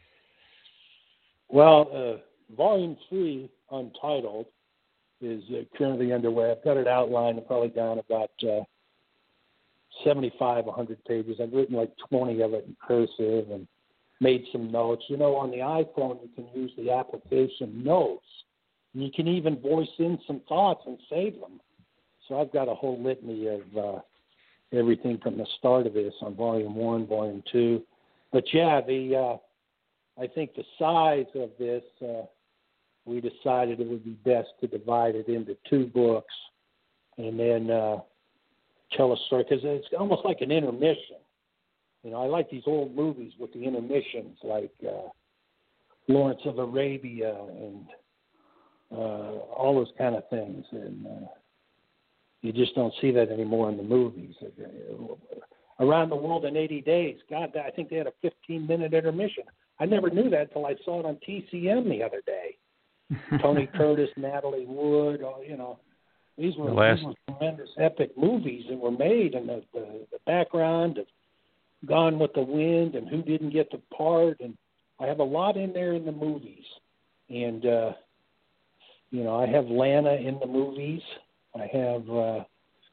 Well, uh, Volume three, Untitled, is uh, currently underway. I've got it outlined and probably down about uh, seventy-five, one hundred pages. I've written like twenty of it in cursive and made some notes. You know, on the iPhone, you can use the application Notes. And you can even voice in some thoughts and save them. So I've got a whole litany of uh, everything from the start of this on Volume one, Volume two. But, yeah, the uh, I think the size of this, uh, we decided it would be best to divide it into two books and then uh, tell a story. Because it's almost like an intermission. You know, I like these old movies with the intermissions, like uh, Lawrence of Arabia and Uh, all those kind of things, and uh, you just don't see that anymore in the movies. Around the World in eighty days, God, I think they had a fifteen-minute intermission. I never knew that until I saw it on T C M the other day. Tony Curtis, Natalie Wood, all, you know, these were, last... these were tremendous, epic movies that were made, and the, the, the background of Gone with the Wind and who didn't get the part, and I have a lot in there in the movies, and uh, you know, I have Lana in the movies. I have uh,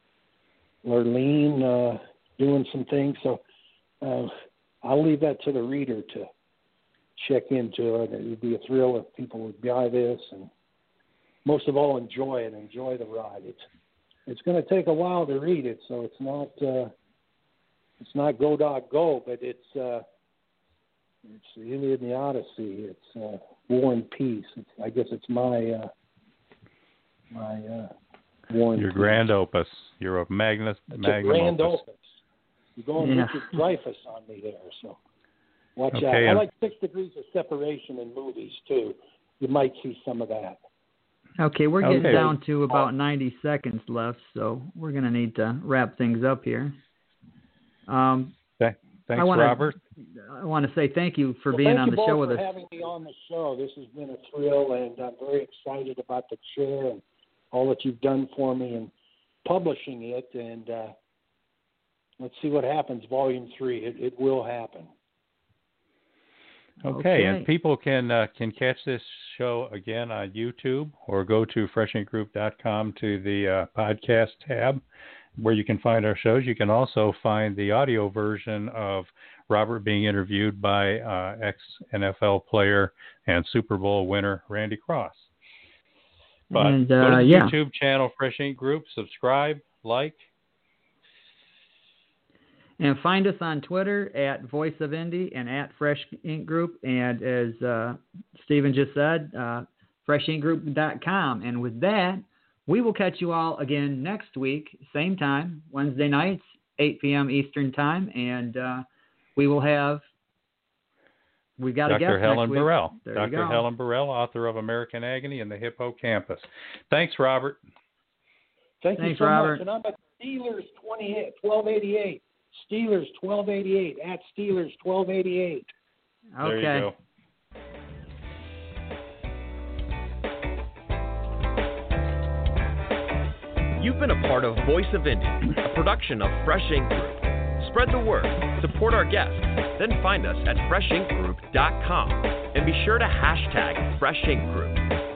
Lurleen uh, doing some things. So uh, I'll leave that to the reader to check into it. It would be a thrill if people would buy this, and most of all, enjoy it. Enjoy the ride. It's it's going to take a while to read it, so it's not uh, it's not Go Dog Go, but it's uh, it's the Iliad and the Odyssey. It's uh, War and Peace. It's, I guess it's my uh, My uh, War Your grand opus. You're a magnus, it's magnum a grand opus. opus. You're going Yeah. Richard Dreyfuss on me there, so watch Okay, out. I and- like Six Degrees of Separation in movies too. You might see some of that. Okay, we're getting Okay. down to about ninety seconds left, so we're going to need to wrap things up here. Um, Th- Thanks, I wanna, Robert. I want to say thank you for Well, being thank on you the both show with for us. having me on the show. This has been a thrill, and I'm very excited about the chair and all that you've done for me in publishing it. And uh, let's see what happens. Volume three, it, it will happen. Okay, Okay. and people can uh, can catch this show again on YouTube or go to fresh ink group dot com to the uh, podcast tab where you can find our shows. You can also find the audio version of Robert being interviewed by uh, ex-N F L player and Super Bowl winner Randy Cross. But And, go to uh, the yeah. YouTube channel, Fresh Ink Group, subscribe, like. And find us on Twitter at Voice of Indy and at Fresh Ink Group. And as uh, Stephen just said, uh, fresh ink group dot com. And with that, we will catch you all again next week, same time, Wednesday nights, eight p.m. Eastern Time. And uh, we will have, we got a guest Doctor Helen next week. Burrell. There Doctor you go. Helen Burrell, author of American Agony and the Hippocampus. Thanks, Robert. Thank you Thanks, so Robert. much. And I'm at Steelers twelve eighty-eight. Steelers twelve eighty-eight at Steelers twelve eighty-eight. There Okay. you go. You've been a part of Voice of Indy, a production of Fresh Ink Group. Spread the word, support our guests, then find us at fresh ink group dot com and be sure to hashtag Fresh Ink Group.